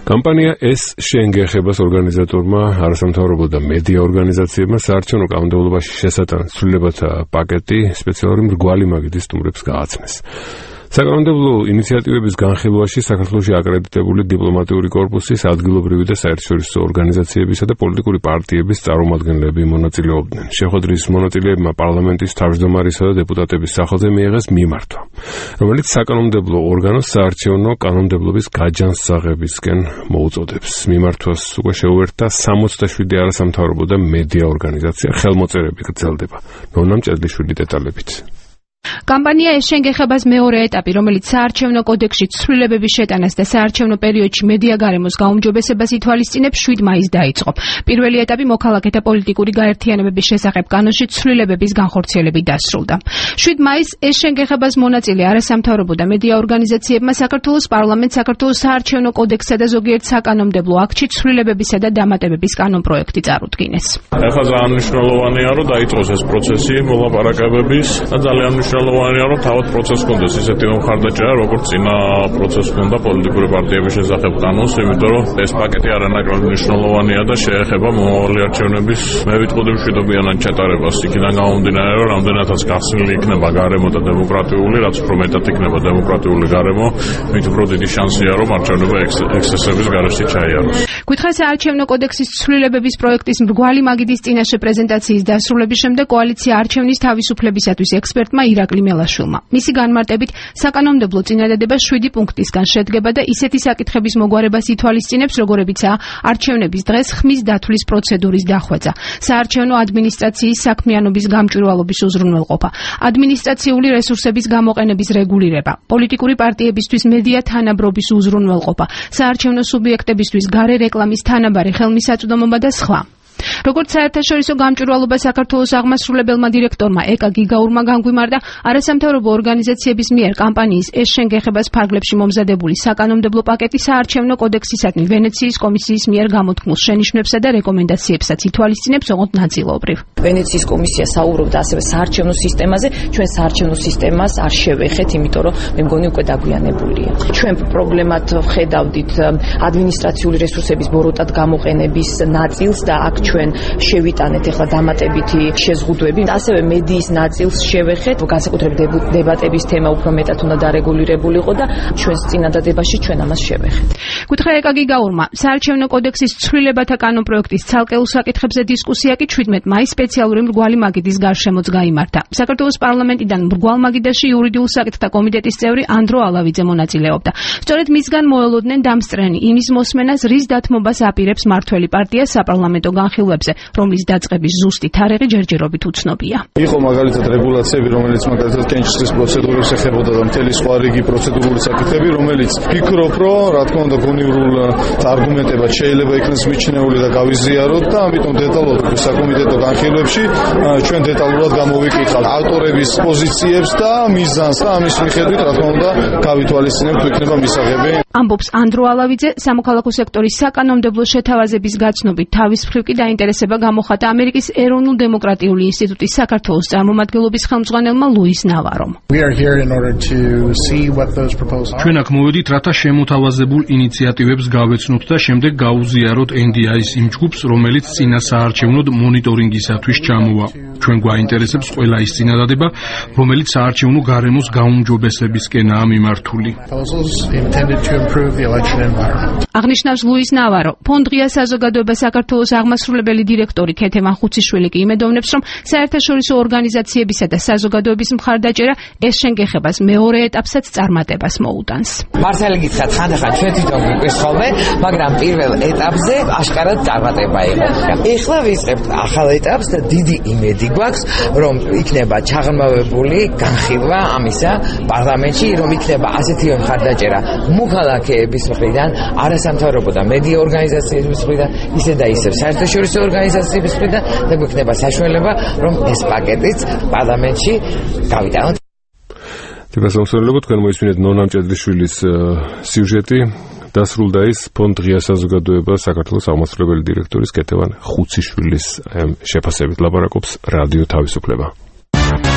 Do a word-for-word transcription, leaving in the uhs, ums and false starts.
კამპანია ეს შეენგეხებას ორგანიზატორმა, არასამთავრობო და მედია ორგანიზაციებმა საარჩევნო კანონმდებლობაში შესატანის ცვლილებათა პაკეტი სპეციალური მრგვალი მაგიდის სტუმრებს გააცნეს. საკანონმდებლო ინიციატივების განხილვაში საქართველოში აკრედიტებული დიპლომატიური კორპუსის, ადგილობრივი და საერთაშორისო ორგანიზაციებისა და პოლიტიკური პარტიების წარმომადგენლები მონაწილეობდნენ. შეხვედრის მონაწილეებმა პარლამენტის თავმჯდომარისა და დეპუტატების სახელზე მიიღეს მიმართვა, რომელიც საკანონმდებლო ორგანოს საარჩევნო კანონმდებლობის გაჯანსაღებისკენ მოუწოდებს. მიმართვას უკვე შეუერთდა სამოცდაშვიდი არასამთავრობო და მედია ორგანიზაცია, ხელმოწერები გრძელდება. ნონა მჭედლიშვილი დეტალებით. კამპანია ეს შენგეხებას მეორე ეტაპი, რომელიც საარჩევნო კოდექსში ცვლილებების შეტანას და საარჩევნო პერიოდში მედია გარემოს გაუმჯობესებას ითვალისწინებს შვიდ მაისს დაიწყო. პირველი ეტაპი მოქალაქეთა პოლიტიკური გაერთიანებების შესახებ კანონში ცვლილებების განხორციელებით დასრულდა. შვიდ მაისს ეს შენგეხებას მონაწილე არასამთავრობო და მედია ორგანიზაციებმა საქართველოს პარლამენტს საქართველოს საარჩევნო კოდექსსა და ზოგიერთ საკანონმდებლო აქტში ცვლილებებისა და დამატებების კანონპროექტი წარუდგინეს. ახლა ძალიან მნიშვნელოვანია, რომ დაიწყოს ეს პროცესი მოლაპარაკებების და ძალიან მნიშვნელოვანია, რომ თავად პროცესს კონდეს ისეთი მხარდაჭერა, როგორც წინა პროცესს ჰქონდა პოლიტიკური პარტიების შესახებ კანონს, იმიტომ რომ ეს პაკეტი არანაკლებ მნიშვნელოვანია და შეეხება მომავალი არჩევნების მე ვიტყოდი მშვიდობიანად ჩატარებას. იქიდან გამომდინარე, რომ რამდენადაც გახსნილი იქნება გარემო და დემოკრატიული, რაც უფრო მეტად იქნება დემოკრატიული გარემო, მით უფრო დიდი შანსია, რომ არჩევნები ექსცესების გარეშე ჩაიაროს. გითხრა საარჩევნო კოდექსის ცვლილებების პროექტის მრგვალი მაგიდის წინაშე პრეზენტაციის დასრულების შემდეგ კოალიცია არჩევნის თავისუფლებისათვის ექსპერტმა ირაკლი მელაშვილმა. მისი განმარტებით, საკანონმდებლო წინადადება შვიდი პუნქტისგან შედგება და ისეთი საკითხების მოგვარებას ითვალისწინებს, როგორებიცაა არჩევნების დღეს ხმის დათვლის პროცედურის დახვეწა, საარჩევნო ადმინისტრაციის საქმიანობის გამჭვირვალობის უზრუნველყოფა, ადმინისტრაციული რესურსების გამოყენების რეგულირება, პოლიტიკური პარტიებისთვის მედია თანაბრობის უზრუნველყოფა, საარჩევნო სუბიექტებისთვის გარე რეკლამის თანაბარი ხელმისაწვდომობა და სხვა. როგორც საერთაშორისო გამჭვირვალობა საქართველოს აღმასრულებელმა დირექტორმა ეკა გიგაურმა განგვიმართა, არასამთავრობო ორგანიზაციების მიერ კამპანიის ეს შენგეხებას ფარგლებში მომზადებული საკანონმდებლო პაკეტი საარჩევნო კოდექსისადმი ვენეციის კომისიის მიერ გამოთქმულ შენიშვნებსა და რეკომენდაციებსაც ითვალისწინებს ოღონდ ნაწილობრივ. ვენეციის კომისია საუბრობდა ასევე საარჩევნო სისტემაზე, ჩვენ საარჩევნო სისტემას არ შევეხეთ, იმიტომ რომ მე მგონი უკვე დაგვიანებულია. ჩვენ პრობლემად ვხედავდით ადმინისტრაციული რესურსების ბოროტად გამოყენების ნაწილს და აქ ჩვენ შევიტანეთ ახლა დამატებითი შეზღუდვები, ასევე მედიის ნაწილს შევეხეთ, განსაკუთრებით დებატების თემა უფრო მეტად უნდა დარეგულირებულიყო და ჩვენს წინადადებაში ჩვენ ამას შევეხეთ. გითხრა ეკა გიგაურმა, საარჩევნო კოდექსის ცვლილებათა კანონპროექტის ცალკეულ საკითხებზე დისკუსია კი ჩვიდმეტ მაისს სპეციალური მრგვალი მაგიდის გარშემოც გაიმართა. საქართველოს პარლამენტიდან მრგვალ მაგიდაში იურიდიულ საკითხთა კომიტეტის წევრი ანდრო ალავიძე მონაწილეობდა. სწორედ მისგან მოელოდნენ დამსწრენი იმის მოსმენას, რის დათმობას აპირებს მართველი პარტია საპარლამენტო განხილვებზე, რომლის დაწყების ზუსტი თარიღი ჯერჯერობით უცნობია. იყო მაგალითად რეგულაციები, რომელიც მაგალითად კენჭისყრის პროცედურებს ეხებოდა და მთელი სხვა რიგი პროცედურული საკითხები, რომელიც ფიქრობ, რომ რა თქმა უნდა გონივრულ არგუმენტებად შეიძლება იქნას მიჩნეული და გავიზიაროთ და ამიტომ დეტალურად საკომიტეტო განხილვებში ჩვენ დეტალურად გამოვიკითხავთ ავტორების პოზიციებს და მიზანს და ამის მიხედვით რა თქმა უნდა გავითვალისწინებთ თუ იქნება მისაღები. ამბობს ანდრო ალავიძე, სამოქალაქო სექტორის საკანონმდებლო შეთავაზების გაცნობით თავის მხრივ კი დაინტერესება გამოხატა ამერიკის ეროვნულ დემოკრატიული ინსტიტუტის საქართველოს წარმომადგენლობის ხელმძღვანელმა ლუის ნავარომ. ჩვენ აქ მოვედით, რათა შემოთავაზებულ ინიციატივებს გავეცნოთ და შემდეგ გაუზიაროთ ენ დი აის იმ ჯგუფს, რომელიც წინა საარჩევნოდ მონიტორინგისათვის ჩამოვა. ჩვენ გვაინტერესებს ყველა ის წინადადება, რომელიც საარჩევნო გარემოს გაუმჯობესებისკენაა მიმართული. აღნიშნავს ლუის ნავარო. ფონდ ღია საზოგადოება საქართველოს აღმასრულებელი დირექტორი ქეთე მახუციშვილი კი იმედოვნებს, რომ საერთაშორისო ორგანიზაციებისა და საზოგადოების მხარდაჭერა ეს შენგეხებას მეორე ეტაპსაც წარმატებას მოუტანს. მართალი გითხრათ, ხანდახან ჩვენ თვითონ გვიყვეს ხოლმე, მაგრამ პირველ ეტაპზე აშკარად წარმატება იყო. ეხლა ვიწყებთ ახალ ეტაპს და დიდი იმედი გვაქვს, რომ იქნება ჩაღრმავებული განხილვა ამისა პარლამენტში, რომ იქნება ასეთი მხარდაჭერა მოქალაქეების მხრიდან, არასამთავრობო და მედია ორგანიზაციების მხრიდან, ისე და ისე საერთაშორისო ორგანიზაციების მხრიდან და გვექნება საშუალება, რომ ეს პაკეტიც პარლამენტში გავიტანოთ. თვითონ თქვენ მოისმინეთ ნონა მჭედლიშვილის სიუჟეტი. დასრულდა ის ფონდ ღია საზოგადოება საქართველოს აღმასრულებელი დირექტორის ქეთევან ხუციშვილის შეფასებით ლაპარაკობს რადიო თავისუფლება.